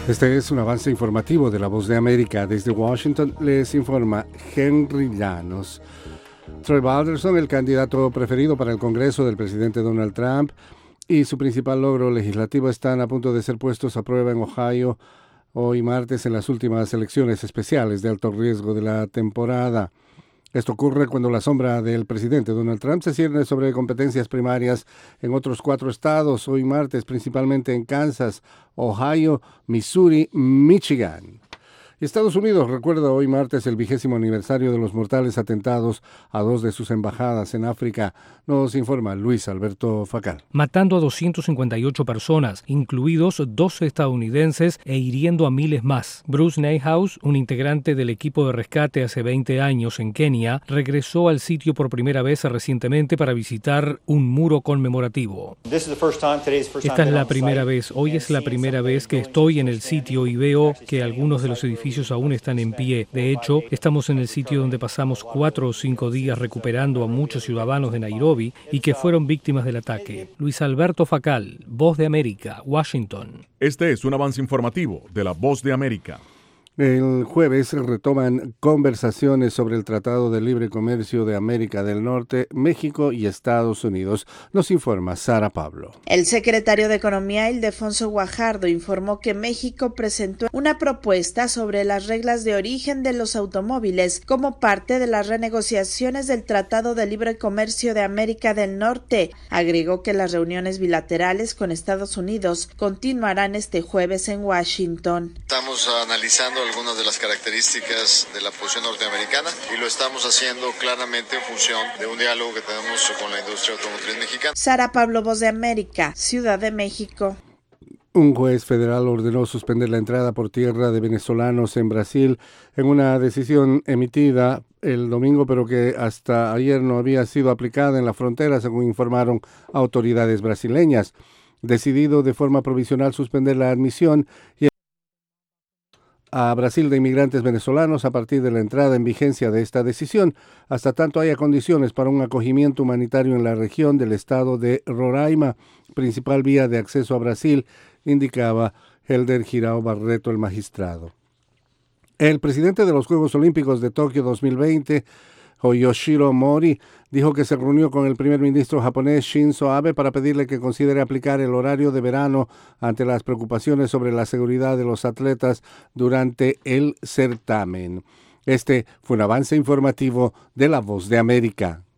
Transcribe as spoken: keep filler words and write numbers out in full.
Este es un avance informativo de La Voz de América. Desde Washington les informa Henry Llanos. Troy Balderson, el candidato preferido para el Congreso del presidente Donald Trump, y su principal logro legislativo están a punto de ser puestos a prueba en Ohio hoy martes en las últimas elecciones especiales de alto riesgo de la temporada. Esto ocurre cuando la sombra del presidente Donald Trump se cierne sobre competencias primarias en otros cuatro estados hoy martes, principalmente en Kansas, Ohio, Missouri, Michigan. Estados Unidos recuerda hoy martes el vigésimo aniversario de los mortales atentados a dos de sus embajadas en África. Nos informa Luis Alberto Facal. Matando a doscientas cincuenta y ocho personas, incluidos doce estadounidenses, e hiriendo a miles más. Bruce Neihaus, un integrante del equipo de rescate hace veinte años en Kenia, regresó al sitio por primera vez recientemente para visitar un muro conmemorativo. Esta es la primera vez, hoy es la primera vez que estoy en el sitio y veo que algunos de los edificios aún están en pie. De hecho, estamos en el sitio donde pasamos cuatro o cinco días recuperando a muchos ciudadanos de Nairobi y que fueron víctimas del ataque. Luis Alberto Facal, Voz de América, Washington. Este es un avance informativo de La Voz de América. El jueves retoman conversaciones sobre el Tratado de Libre Comercio de América del Norte, México y Estados Unidos. Nos informa Sara Pablo. El secretario de Economía, Ildefonso Guajardo, informó que México presentó una propuesta sobre las reglas de origen de los automóviles como parte de las renegociaciones del Tratado de Libre Comercio de América del Norte. Agregó que las reuniones bilaterales con Estados Unidos continuarán este jueves en Washington. Estamos analizando algunas de las características de la posición norteamericana y lo estamos haciendo claramente en función de un diálogo que tenemos con la industria automotriz mexicana. Sara Pablo, Voz de América, Ciudad de México. Un juez federal ordenó suspender la entrada por tierra de venezolanos en Brasil en una decisión emitida el domingo, pero que hasta ayer no había sido aplicada en la frontera, según informaron autoridades brasileñas. Decidido de forma provisional suspender la admisión y a Brasil de inmigrantes venezolanos a partir de la entrada en vigencia de esta decisión, hasta tanto haya condiciones para un acogimiento humanitario en la región del estado de Roraima, principal vía de acceso a Brasil, indicaba Helder Girao Barreto, el magistrado. El presidente de los Juegos Olímpicos de Tokio dos mil veinte, Yoshiro Mori, dijo que se reunió con el primer ministro japonés Shinzo Abe para pedirle que considere aplicar el horario de verano ante las preocupaciones sobre la seguridad de los atletas durante el certamen. Este fue un avance informativo de La Voz de América.